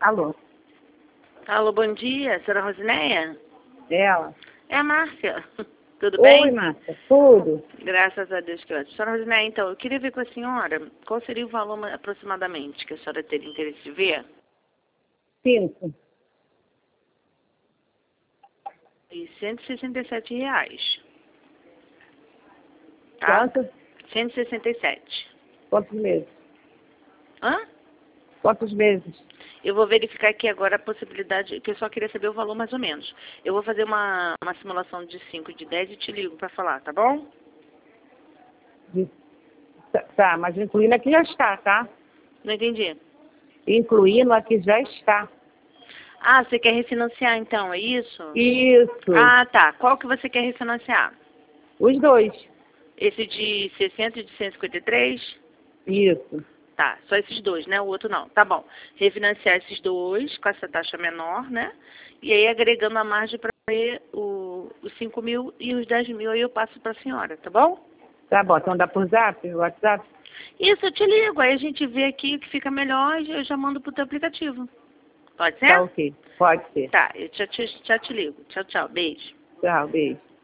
Alô? Alô, bom dia, senhora Rosineia? Ela? É a Márcia. Tudo Oi, bem? Márcia. Tudo? Graças a Deus que ótimo. Senhora Rosineia, então, eu queria ver com a senhora qual seria o valor aproximadamente que a senhora teria interesse de ver. 5. E R$ 167. Tá? Quanto? 167. Quantos meses? Hã? Quantos meses? Eu vou verificar aqui agora a possibilidade, que eu só queria saber o valor mais ou menos. Eu vou fazer uma simulação de 5, de 10 e te ligo para falar, tá bom? Tá, mas incluindo aqui já está, tá? Não entendi. Incluindo aqui já está. Ah, você quer refinanciar então, é isso? Isso. Ah, tá. Qual que você quer refinanciar? Os dois. Esse de 60 e de 153? Isso. Tá, só esses dois, né? O outro não. Tá bom. Refinanciar esses dois com essa taxa menor, né? E aí agregando a margem para ver os 5 mil e os 10 mil, aí eu passo para a senhora, tá bom? Tá bom, então dá por zap, WhatsApp? Isso, eu te ligo. Aí a gente vê aqui o que fica melhor e eu já mando pro teu aplicativo. Pode Tá ser? ok. Pode ser. Tá, eu já te ligo. Tchau, tchau. Beijo. Tchau, beijo.